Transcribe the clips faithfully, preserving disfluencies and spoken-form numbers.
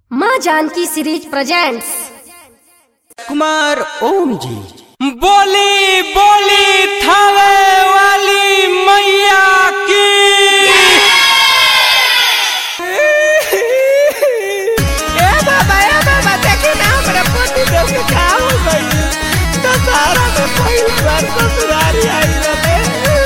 माँ Janaki series presents. Kumar Om ji. बोली बोली थावे वाली मैया की। ए बाबा ए बाबा देखी ना हमारा पति देव के क्या हो गई। तो सारा में पहली बार ससुरारी आई रहे।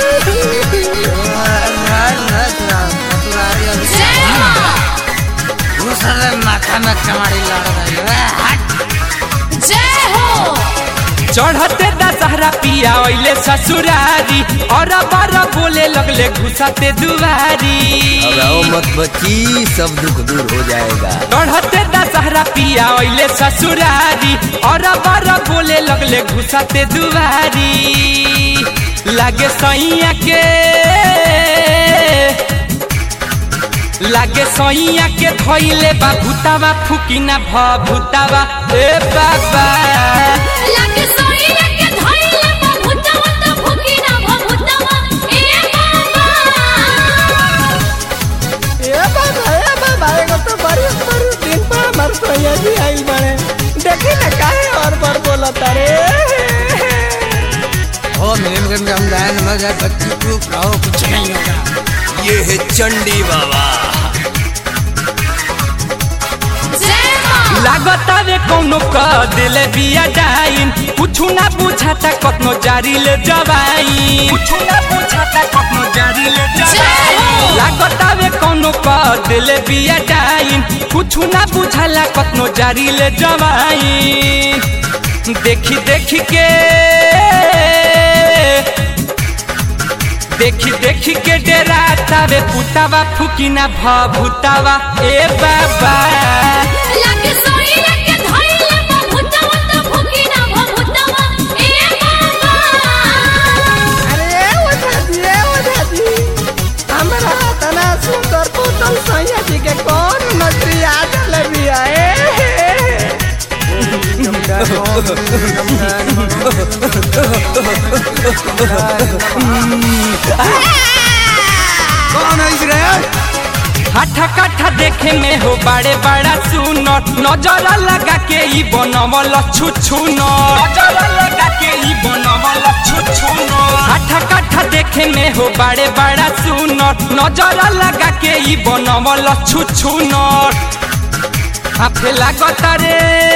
दूसरे माथा में कमाड़ी लड़ रही है। जय हो। चढ़ते दशहरा पिया ओइले ससुरारी और बार बोले लगले घुसाते दुआरी। अब आओ मत बची, सब दुख दूर हो जाएगा। चढ़ते दशहरा पिया ओइले ससुरारी और बार बोले लगले घुसाते दुआरी। लागे सैया के लागे सैया के धोइले बा भूतावा फुकिना भ भूतावा ए बाबा। लागे सैया के धइले बा भूतावा त फुकिना भ भूतावा ए बाबा। ए बाबा ए बाबा एगो तो बड़ी बड़ी दिन पर हमार सैया जी आई बड़े। देखी ना काहे और बार बोलता रे। ओ मेरे मगन में हम जाए न मगर बच्ची चुप रहो, कुछ नहीं होगा। ये है चंडी बाबा। लागता वे कौनो का दिले बिया डाइन। कुछु ना पूछाता कतनो जारी ले जवाई। कुछु ना पूछाता कतनो जारी ले जवाई। लागता वे कौनो का दिले बिया डाइन। कुछु ना बुझाला कतनो जारी ले जवाई। देखी देखी के देखी देखी के डराता वे पुतावा फुकिना भ भूतावा ए बाबा। लागे सैया के धइले बा भूतावा त फुकिना भ भूतावा ए बाबा। अरे ओ दादी ओ दादी हमरा तना सुंदर पुतल सैया जी के कौन नजरी आ चले बिया ए। कौन है इस रे? हाथा काठा देखे में हो बड़े बड़ा सुनर। नजर लगा के ई बनवल छुछुनर। नजर लगा के ई बनवल छुछुनर। हाथा काठा देखे में हो बड़े बड़ा सुनर। नजर लगा के ई बनवल छुछुनर। हाफे लागत रे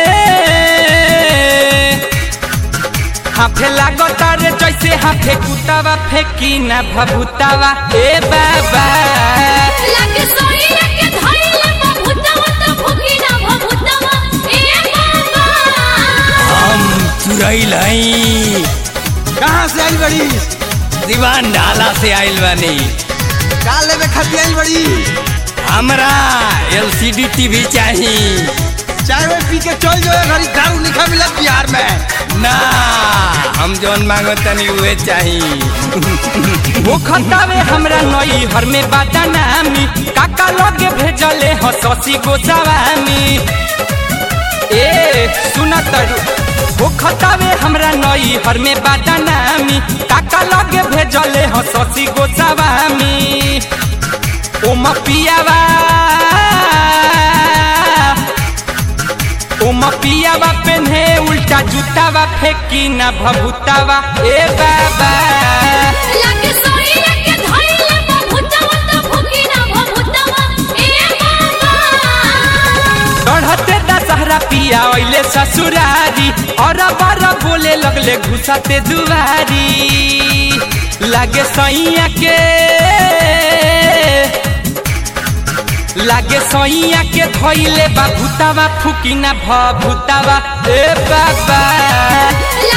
हाफे लागत रे जैसे हाफे कुतावा फेंकी ना भभूतावा ए बाबा। लागे सैया के धइले बा भूतावा त फुकिना भ भूतावा ए बाबा। हम चुराइल हई। कहाँ से आई बड़ी? दीवान डाला से आइल बानी। काले में खती आई बड़ी। हमरा एलसीडी टीवी चाहिए। चाय में पी के चल जो घरी दारू लिखा मिला बिहार में ना, हम जौन मांगो तनी उहे चाहिए। वो खतावे हमरा नई हर में बाटा नामी। काका लगे भेजले ह शशि गोस्वामी। ए सुना तरू वो खतावे हमरा नई हर में बाटा नामी। काका लगे भेजले ह शशि गोस्वामी। ओम पियावा ओम पियावा पेन्हे उल्टा जूतावा फेंकी ना भभूतावा ए बाबा। लागे सैया के धइले बा भूतावा त फुकिना भ भूतावा ए बाबा। चढ़ते दशहरा पिया ओइले ससुरारी और बार बोले लगले घुसाते दुआरी। लागे सैया के लागे सैया के धइले बा भूतावा फुकिना भ भूतावा ए बाबा।